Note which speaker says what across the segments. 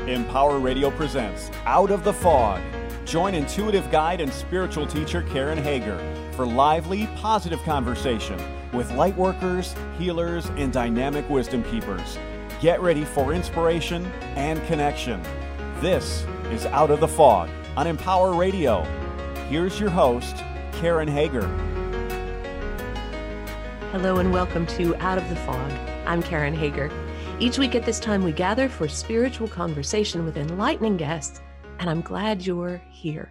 Speaker 1: Empower Radio presents Out of the Fog. Join intuitive guide and spiritual teacher Karen Hager for lively, positive conversation with light workers, healers, and dynamic wisdom keepers. Get ready for inspiration and connection. This is Out of the Fog on Empower Radio. Here's your host, Karen Hager.
Speaker 2: Hello and welcome to Out of the Fog. I'm Karen Hager. Each week at this time, we gather for spiritual conversation with enlightening guests, and I'm glad you're here.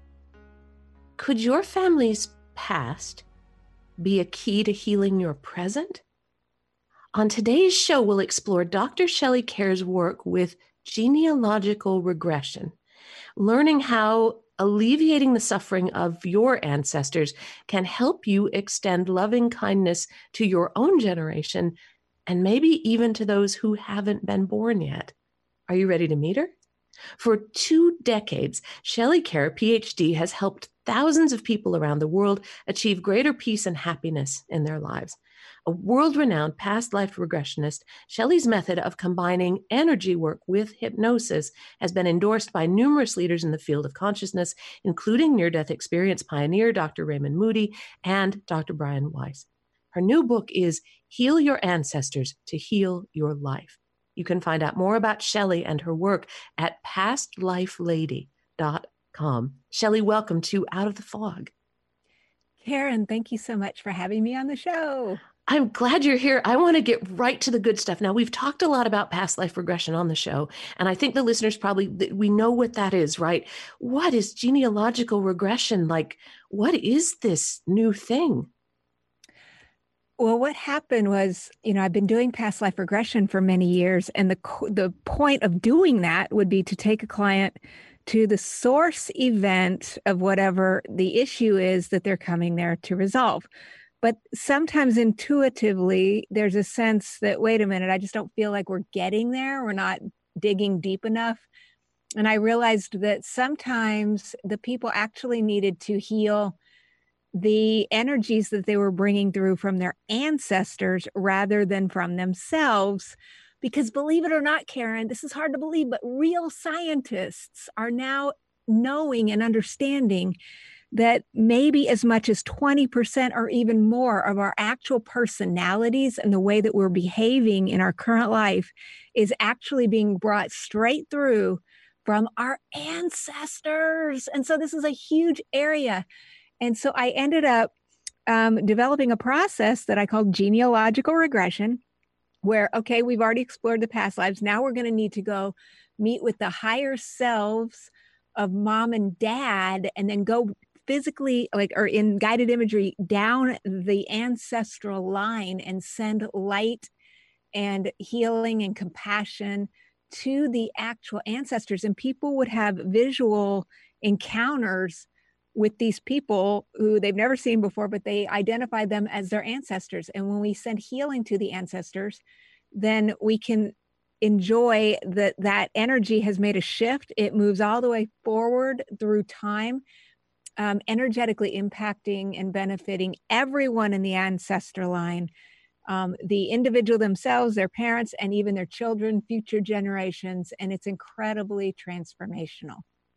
Speaker 2: Could your family's past be a key to healing your present? On today's show, we'll explore Dr. Shelley Kerr's work with genealogical regression, learning how alleviating the suffering of your ancestors can help you extend loving kindness to your own generation and maybe even to those who haven't been born yet. Are you ready to meet her? For 2 decades, Shelley Kerr, PhD, has helped thousands of people around the world achieve greater peace and happiness in their lives. A world-renowned past life regressionist, Shelley's method of combining energy work with hypnosis has been endorsed by numerous leaders in the field of consciousness, including near-death experience pioneer Dr. Raymond Moody and Dr. Brian Weiss. Her new book is Heal Your Ancestors to Heal Your Life. You can find out more about Shelley and her work at pastlifelady.com. Shelley, welcome to Out of the Fog.
Speaker 3: Karen, thank you so much for having me on the show.
Speaker 2: I'm glad you're here. I want to get right to the good stuff. Now, we've talked a lot about past life regression on the show, and I think the listeners we know what that is, right? What is genealogical regression? Like, what is this new thing?
Speaker 3: Well, what happened was, I've been doing past life regression for many years, and the point of doing that would be to take a client to the source event of whatever the issue is that they're coming there to resolve. But sometimes intuitively, there's a sense that, wait a minute, I just don't feel like we're getting there. We're not digging deep enough. And I realized that sometimes the people actually needed to heal the energies that they were bringing through from their ancestors rather than from themselves. Because believe it or not, Karen, this is hard to believe, but real scientists are now knowing and understanding that maybe as much as 20% or even more of our actual personalities and the way that we're behaving in our current life is actually being brought straight through from our ancestors. And so this is a huge area. And so I ended up developing a process that I call genealogical regression, where, okay, we've already explored the past lives. Now we're going to need to go meet with the higher selves of mom and dad, and then go physically, or in guided imagery, down the ancestral line and send light and healing and compassion to the actual ancestors. And people would have visual encounters with these people who they've never seen before, but they identify them as their ancestors. And when we send healing to the ancestors, then we can enjoy that energy has made a shift. It moves all the way forward through time, energetically impacting and benefiting everyone in the ancestor line, the individual themselves, their parents, and even their children, future generations. And it's incredibly transformational.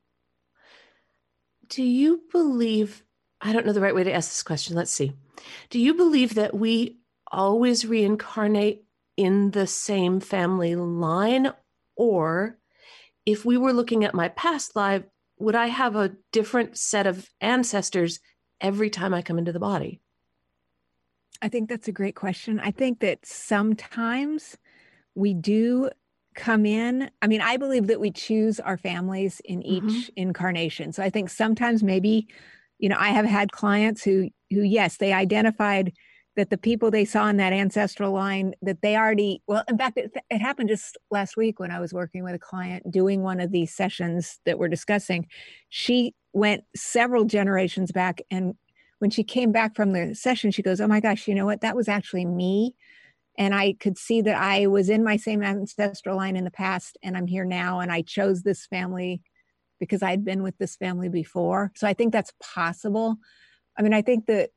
Speaker 2: Do you believe, I don't know the right way to ask this question. Let's see. Do you believe that we always reincarnate in the same family line? Or if we were looking at my past life, would I have a different set of ancestors every time I come into the body?
Speaker 3: I think that's a great question. I think that sometimes we do come in. I mean, I believe that we choose our families in each incarnation. So I think sometimes maybe, I have had clients who, yes, they identified that the people they saw in that ancestral line, that they already, well, in fact, it happened just last week when I was working with a client doing one of these sessions that we're discussing. She went several generations back, and when she came back from the session, she goes, oh my gosh, you know what? That was actually me. And I could see that I was in my same ancestral line in the past, and I'm here now, and I chose this family because I'd been with this family before. So I think that's possible. I mean, I think that,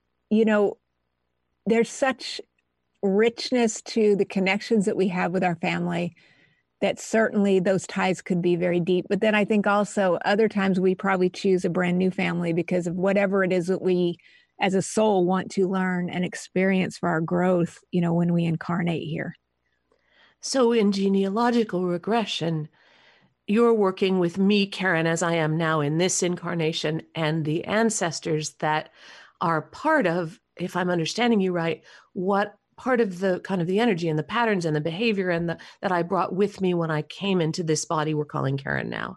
Speaker 3: there's such richness to the connections that we have with our family that certainly those ties could be very deep. But then I think also other times we probably choose a brand new family because of whatever it is that we as a soul want to learn and experience for our growth, when we incarnate here.
Speaker 2: So in genealogical regression, you're working with me, Karen, as I am now in this incarnation, and the ancestors that are part of, if I'm understanding you right, what part of the kind of the energy and the patterns and the behavior and that I brought with me when I came into this body we're calling Karen now.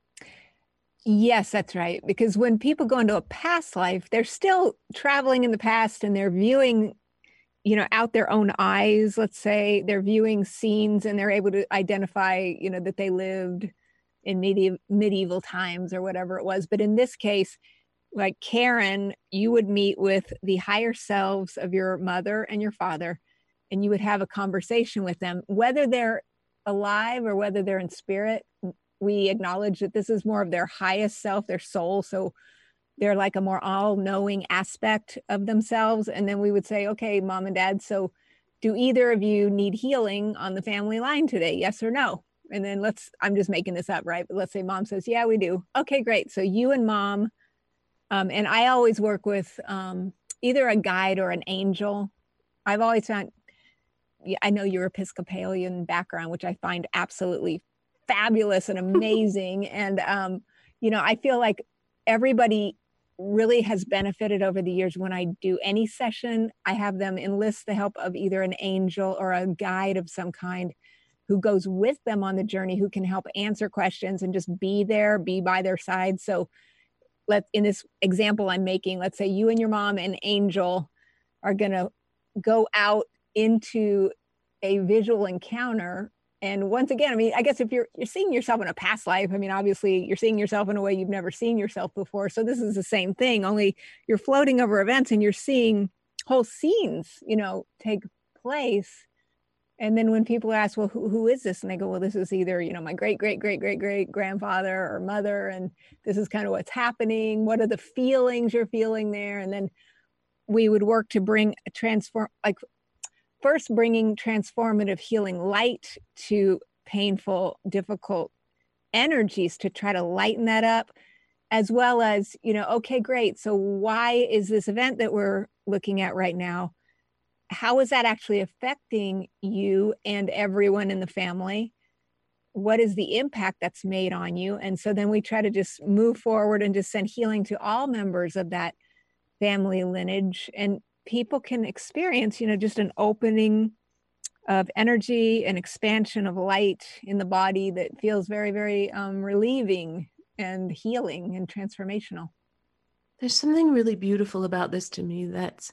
Speaker 3: Yes, that's right. Because when people go into a past life, they're still traveling in the past and they're viewing, out their own eyes. Let's say they're viewing scenes and they're able to identify, that they lived in medieval times or whatever it was. But in this case, like Karen, you would meet with the higher selves of your mother and your father, and you would have a conversation with them, whether they're alive or whether they're in spirit. We acknowledge that this is more of their highest self, their soul. So they're like a more all-knowing aspect of themselves. And then we would say, okay, mom and dad, so do either of you need healing on the family line today? Yes or no? And then I'm just making this up, right? But let's say mom says, yeah, we do. Okay, great. So you and mom, and I always work with either a guide or an angel. I've always found, I know your Episcopalian background, which I find absolutely fabulous and amazing. And, I feel like everybody really has benefited over the years. When I do any session, I have them enlist the help of either an angel or a guide of some kind who goes with them on the journey, who can help answer questions and just be there, be by their side. So in this example I'm making, let's say you and your mom and angel are going to go out into a visual encounter. And once again, I guess if you're seeing yourself in a past life, obviously you're seeing yourself in a way you've never seen yourself before. So this is the same thing, only you're floating over events and you're seeing whole scenes, take place. And then when people ask, well, who is this? And they go, well, this is either, my great, great, great, great, great grandfather or mother. And this is kind of what's happening. What are the feelings you're feeling there? And then we would work to bring first bringing transformative healing light to painful, difficult energies to try to lighten that up, as well as, okay, great. So why is this event that we're looking at right now? How is that actually affecting you and everyone in the family? What is the impact that's made on you? And so then we try to just move forward and just send healing to all members of that family lineage. And people can experience, just an opening of energy, an expansion of light in the body that feels very, very relieving and healing and transformational.
Speaker 2: There's something really beautiful about this to me that's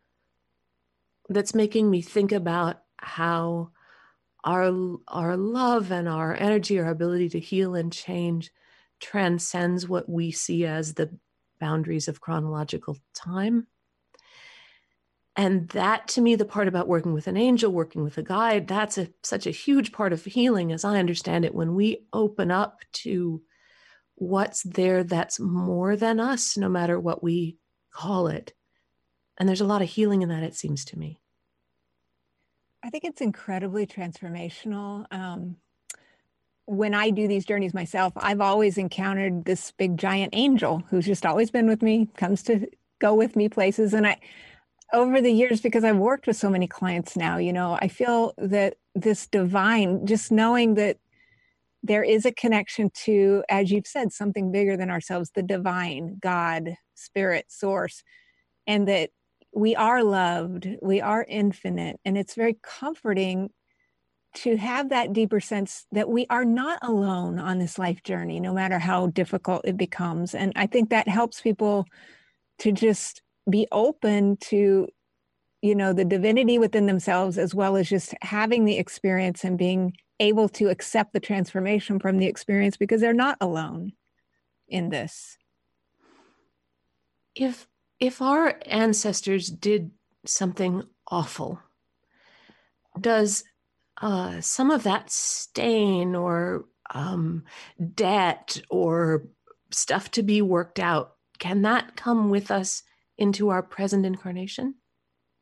Speaker 2: making me think about how our love and our energy, our ability to heal and change transcends what we see as the boundaries of chronological time. And that, to me, the part about working with an angel, working with a guide, that's such a huge part of healing, as I understand it, when we open up to what's there that's more than us, no matter what we call it. And there's a lot of healing in that, it seems to me.
Speaker 3: I think it's incredibly transformational. When I do these journeys myself, I've always encountered this big giant angel who's just always been with me, comes to go with me places. And over the years, because I've worked with so many clients now, I feel that this divine, just knowing that there is a connection to, as you've said, something bigger than ourselves, the divine, God, spirit, source, and that we are loved, we are infinite. And it's very comforting to have that deeper sense that we are not alone on this life journey, no matter how difficult it becomes. And I think that helps people to just be open to, the divinity within themselves, as well as just having the experience and being able to accept the transformation from the experience, because they're not alone in this.
Speaker 2: If our ancestors did something awful, does some of that stain or debt or stuff to be worked out, can that come with us into our present incarnation?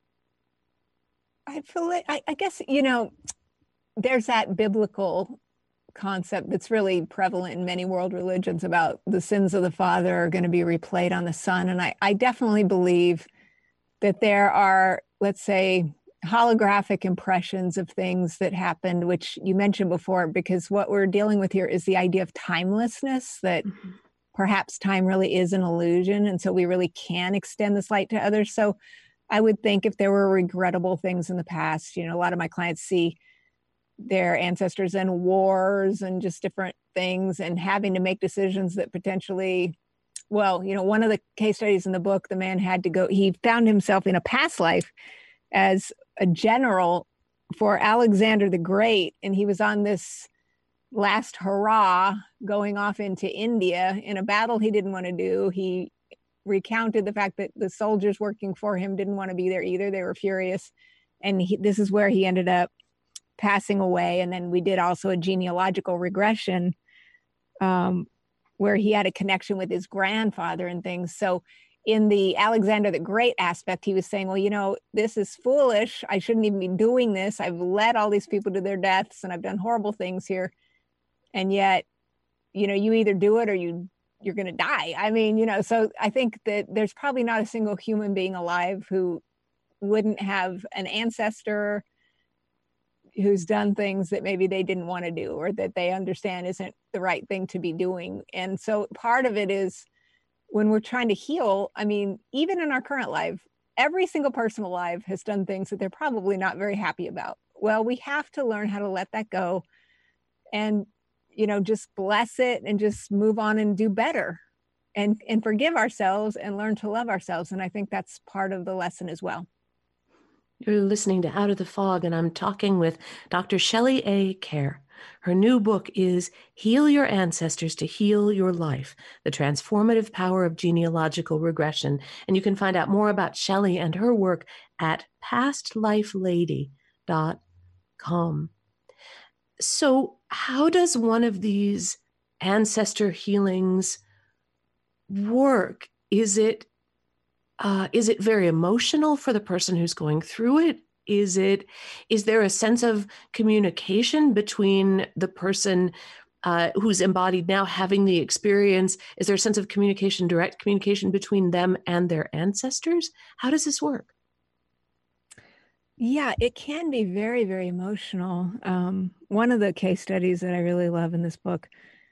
Speaker 3: I feel like, I guess, there's that biblical concept that's really prevalent in many world religions about the sins of the father are going to be replayed on the son. And I definitely believe that there are, let's say, holographic impressions of things that happened, which you mentioned before, because what we're dealing with here is the idea of timelessness, that perhaps time really is an illusion. And so we really can extend this light to others. So I would think if there were regrettable things in the past, a lot of my clients see their ancestors in wars and just different things and having to make decisions that potentially, well, one of the case studies in the book, the man had to go, he found himself in a past life as a general for Alexander the Great. And he was on this last hurrah going off into India in a battle he didn't want to do. He recounted the fact that the soldiers working for him didn't want to be there either. They were furious. And this is where he ended up passing away. And then we did also a genealogical regression where he had a connection with his grandfather and things. So in the Alexander the Great aspect, he was saying, well, this is foolish. I shouldn't even be doing this. I've led all these people to their deaths and I've done horrible things here. And yet, you either do it or you're going to die. I mean, so I think that there's probably not a single human being alive who wouldn't have an ancestor who's done things that maybe they didn't want to do or that they understand isn't the right thing to be doing. And so part of it is when we're trying to heal, I mean, even in our current life, every single person alive has done things that they're probably not very happy about. Well, we have to learn how to let that go and, just bless it and just move on and do better and forgive ourselves and learn to love ourselves. And I think that's part of the lesson as well.
Speaker 2: You're listening to Out of the Fog, and I'm talking with Dr. Shelley A. Kerr. Her new book is Heal Your Ancestors to Heal Your Life, The Transformative Power of Genealogical Regression. And you can find out more about Shelley and her work at pastlifelady.com. So how does one of these ancestor healings work? Is it very emotional for the person who's going through it? Is there a sense of communication between the person who's embodied now having the experience? Is there a sense of communication, direct communication between them and their ancestors? How does this work?
Speaker 3: Yeah, it can be very, very emotional. One of the case studies that I really love in this book,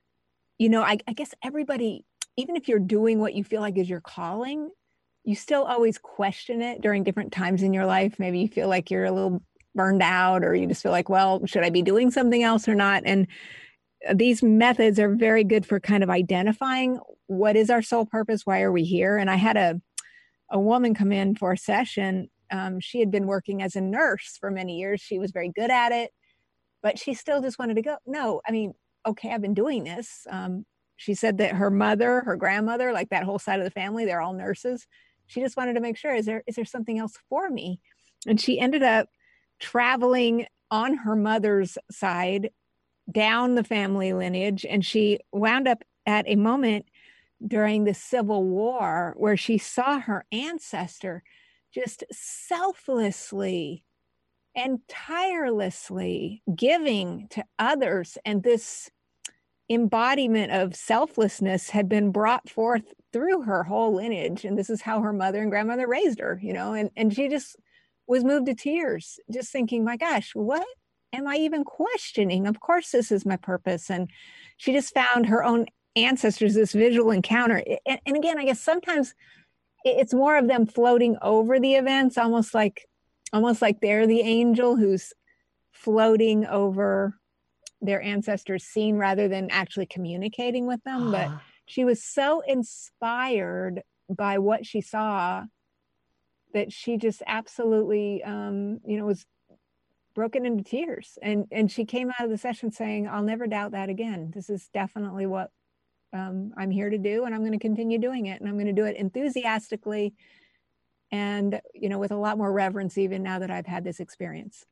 Speaker 3: I guess everybody, even if you're doing what you feel like is your calling, you still always question it during different times in your life. Maybe you feel like you're a little burned out, or you just feel like, well, should I be doing something else or not? And these methods are very good for kind of identifying what is our soul purpose? Why are we here? And I had a woman come in for a session. She had been working as a nurse for many years. She was very good at it, but she still just wanted to go. No, I mean, okay, I've been doing this. She said that her mother, her grandmother, like that whole side of the family, they're all nurses. She just wanted to make sure, is there something else for me? And she ended up traveling on her mother's side down the family lineage. And she wound up at a moment during the Civil War where she saw her ancestor just selflessly and tirelessly giving to others. And this embodiment of selflessness had been brought forth through her whole lineage. And this is how her mother and grandmother raised her, and she just was moved to tears, just thinking, my gosh, what am I even questioning? Of course, this is my purpose. And she just found her own ancestors, this visual encounter. And again, I guess sometimes it's more of them floating over the events, almost like they're the angel who's floating over their ancestors' scene rather than actually communicating with them. But she was so inspired by what she saw that she just absolutely, was broken into tears. And she came out of the session saying, I'll never doubt that again. This is definitely what I'm here to do, and I'm going to continue doing it. And I'm going to do it enthusiastically and, with a lot more reverence, even now that I've had this experience.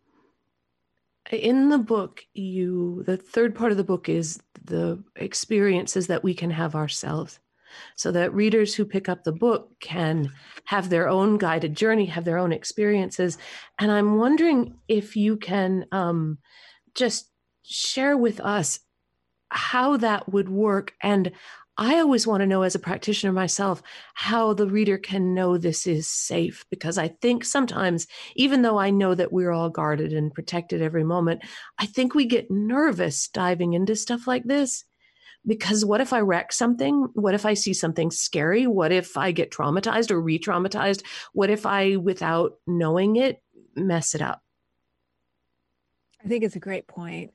Speaker 2: In the book, the third part of the book is the experiences that we can have ourselves, so that readers who pick up the book can have their own guided journey, have their own experiences. And I'm wondering if you can just share with us how that would work. And I always want to know, as a practitioner myself, how the reader can know this is safe, because I think sometimes, even though I know that we're all guarded and protected every moment, I think we get nervous diving into stuff like this. Because what if I wreck something? What if I see something scary? What if I get traumatized or re-traumatized? What if I, without knowing it, mess it up?
Speaker 3: I think it's a great point.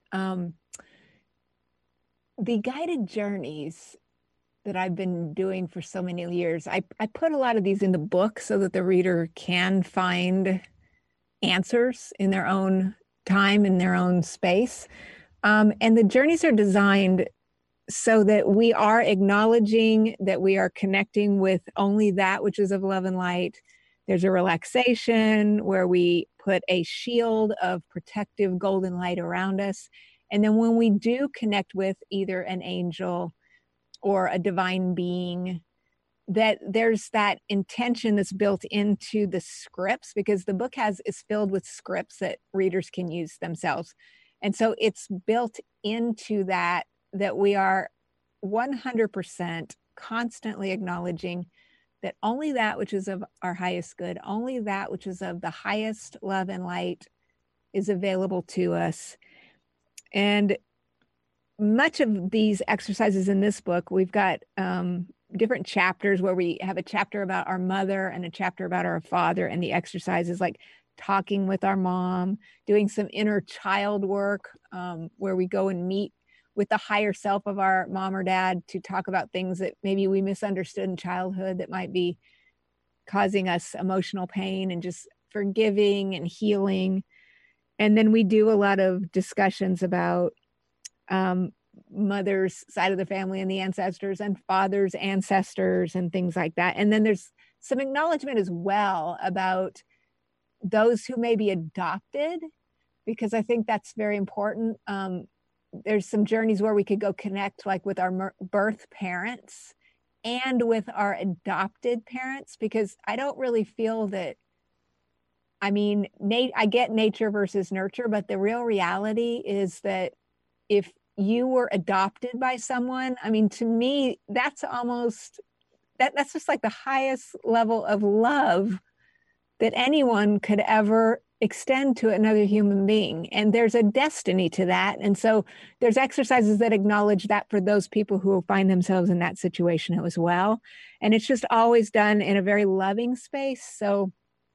Speaker 3: The guided journeys that I've been doing for so many years, I put a lot of these in the book so that the reader can find answers in their own time, in their own space. And the journeys are designed so that we are acknowledging that we are connecting with only that which is of love and light. There's a relaxation where we put a shield of protective golden light around us. And then when we do connect with either an angel or a divine being, that there's that intention that's built into the scripts, because the book is filled with scripts that readers can use themselves. And so it's built into that we are 100% constantly acknowledging that only that which is of our highest good, only that which is of the highest love and light is available to us. And much of these exercises in this book, we've got different chapters where we have a chapter about our mother and a chapter about our father, and the exercises like talking with our mom, doing some inner child work, where we go and meet with the higher self of our mom or dad to talk about things that maybe we misunderstood in childhood that might be causing us emotional pain, and just forgiving and healing. And then we do a lot of discussions about mother's side of the family and the ancestors, and father's ancestors and things like that. And then there's some acknowledgement as well about those who may be adopted, because I think that's very important. There's some journeys where we could go connect like with our birth parents and with our adopted parents, because I don't really feel that, I mean, I get nature versus nurture, but the real reality is that if you were adopted by someone, I mean, to me, that's almost, that's just like the highest level of love that anyone could ever extend to another human being. And there's a destiny to that. And so there's exercises that acknowledge that for those people who find themselves in that situation as well. And it's just always done in a very loving space. So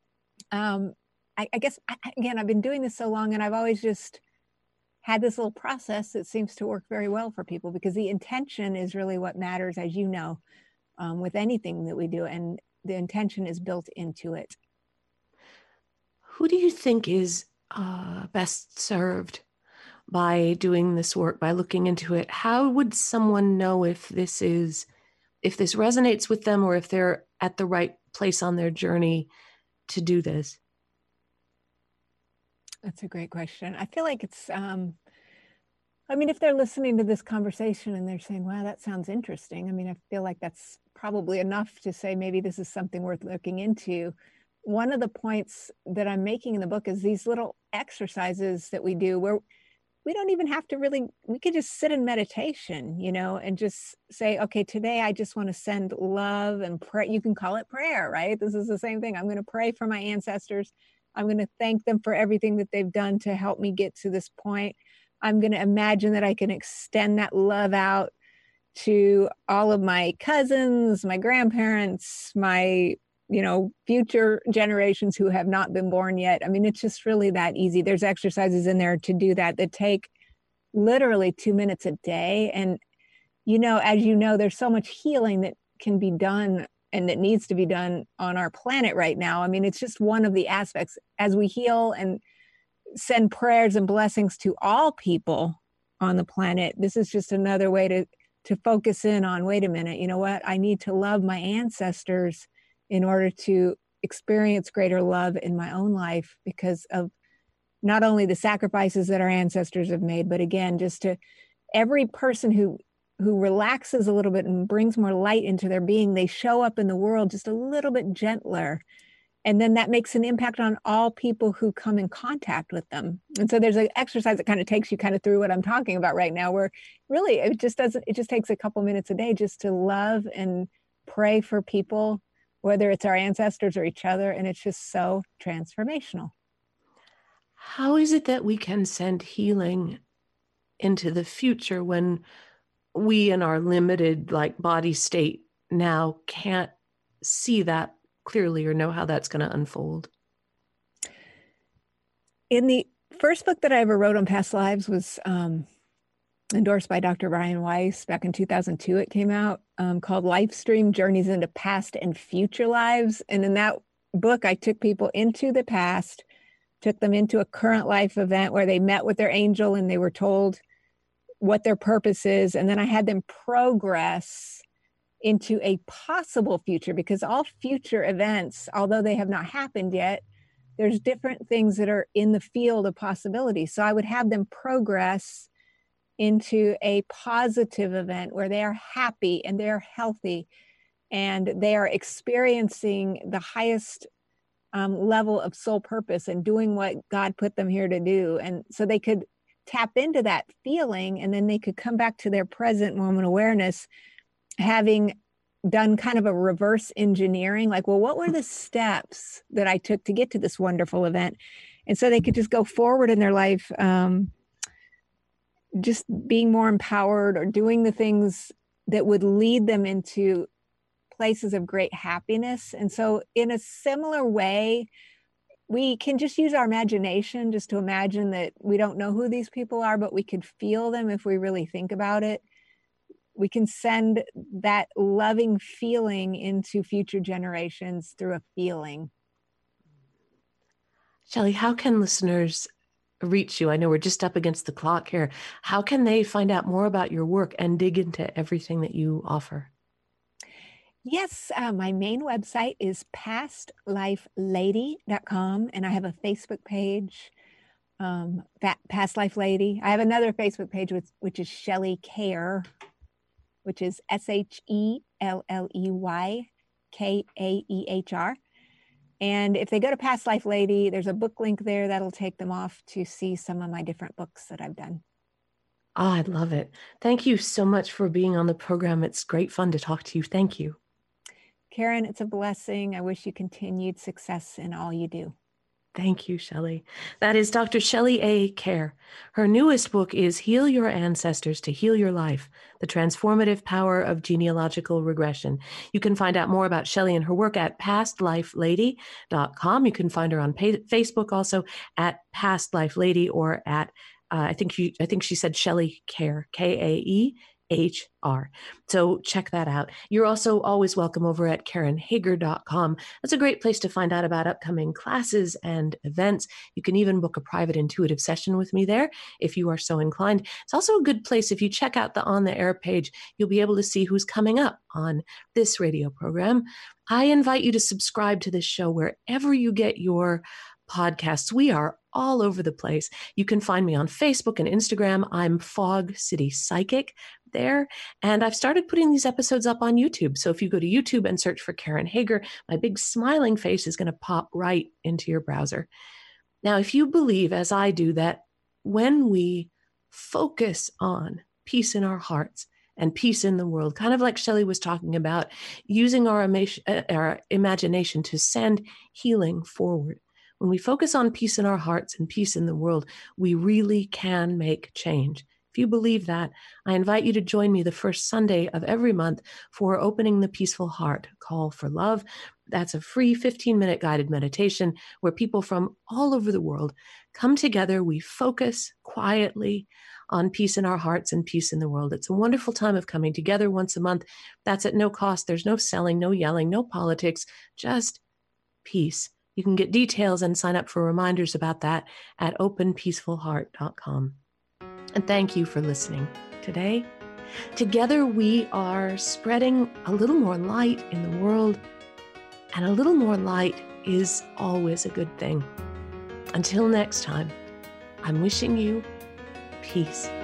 Speaker 3: I guess, again, I've been doing this so long, and I've always just had this little process that seems to work very well for people, because the intention is really what matters, as you know, with anything that we do. And the intention is built into it.
Speaker 2: Who do you think is best served by doing this work, by looking into it? How would someone know if this resonates with them, or if they're at the right place on their journey to do this?
Speaker 3: That's a great question. I feel like it's, I mean, if they're listening to this conversation and they're saying, wow, that sounds interesting. I mean, I feel like that's probably enough to say, maybe this is something worth looking into. One of the points that I'm making in the book is these little exercises that we do where we don't even have to really, we could just sit in meditation, you know, and just say, okay, today I just want to send love and pray. You can call it prayer, right? This is the same thing. I'm going to pray for my ancestors. I'm going to thank them for everything that they've done to help me get to this point. I'm going to imagine that I can extend that love out to all of my cousins, my grandparents, my, you know, future generations who have not been born yet. I mean, it's just really that easy. There's exercises in there to do that take literally 2 minutes a day. And, you know, as you know, there's so much healing that can be done and that needs to be done on our planet right now. I mean, it's just one of the aspects as we heal and send prayers and blessings to all people on the planet. This is just another way to focus in on, wait a minute, you know what? I need to love my ancestors in order to experience greater love in my own life, because of not only the sacrifices that our ancestors have made, but again, just to every person who relaxes a little bit and brings more light into their being, they show up in the world just a little bit gentler. And then that makes an impact on all people who come in contact with them. And so there's an exercise that kind of takes you kind of through what I'm talking about right now, where really it just takes a couple minutes a day just to love and pray for people, whether it's our ancestors or each other. And it's just so transformational.
Speaker 2: How is it that we can send healing into the future when we in our limited body state now can't see that clearly or know how that's going to unfold?
Speaker 3: In the first book that I ever wrote on past lives was endorsed by Dr. Brian Weiss back in 2002. It came out called Lifestream Journeys into Past and Future Lives. And in that book, I took people into the past, took them into a current life event where they met with their angel and they were told what their purpose is. And then I had them progress into a possible future, because all future events, although they have not happened yet, there's different things that are in the field of possibility. So I would have them progress into a positive event where they are happy and they're healthy and they are experiencing the highest level of soul purpose and doing what God put them here to do. And so they could tap into that feeling, and then they could come back to their present moment awareness, having done kind of a reverse engineering, like, well, what were the steps that I took to get to this wonderful event? And so they could just go forward in their life, just being more empowered or doing the things that would lead them into places of great happiness. And so in a similar way, we can just use our imagination just to imagine that we don't know who these people are, but we could feel them if we really think about it. We can send that loving feeling into future generations through a feeling.
Speaker 2: Shelley, how can listeners reach you? I know we're just up against the clock here. How can they find out more about your work and dig into everything that you offer?
Speaker 3: Yes, my main website is pastlifelady.com, and I have a Facebook page, Past Life Lady. I have another Facebook page which is Shelley Care, which is SHELLEYKAEHR. And if they go to Past Life Lady, there's a book link there that'll take them off to see some of my different books that I've done.
Speaker 2: Oh, I love it. Thank you so much for being on the program. It's great fun to talk to you. Thank you.
Speaker 3: Karen, it's a blessing. I wish you continued success in all you do.
Speaker 2: Thank you, Shelley. That is Dr. Shelley A. Care. Her newest book is Heal Your Ancestors to Heal Your Life, The Transformative Power of Genealogical Regression. You can find out more about Shelley and her work at pastlifelady.com. You can find her on Facebook also at Past Life Lady, or at, I think she said Shelley Care, KAEHR. So check that out. You're also always welcome over at KarenHager.com. That's a great place to find out about upcoming classes and events. You can even book a private intuitive session with me there if you are so inclined. It's also a good place, if you check out the On the Air page, you'll be able to see who's coming up on this radio program. I invite you to subscribe to this show wherever you get your podcasts. We are all over the place. You can find me on Facebook and Instagram. I'm Fog City Psychic there. And I've started putting these episodes up on YouTube. So if you go to YouTube and search for Karen Hager, my big smiling face is going to pop right into your browser. Now, if you believe, as I do, that when we focus on peace in our hearts and peace in the world, kind of like Shelley was talking about, using our imagination to send healing forward, when we focus on peace in our hearts and peace in the world, we really can make change. If you believe that, I invite you to join me the first Sunday of every month for Opening the Peaceful Heart, Call for Love. That's a free 15-minute guided meditation where people from all over the world come together. We focus quietly on peace in our hearts and peace in the world. It's a wonderful time of coming together once a month. That's at no cost. There's no selling, no yelling, no politics, just peace. You can get details and sign up for reminders about that at openpeacefulheart.com. And thank you for listening today. Together we are spreading a little more light in the world, and a little more light is always a good thing. Until next time, I'm wishing you peace.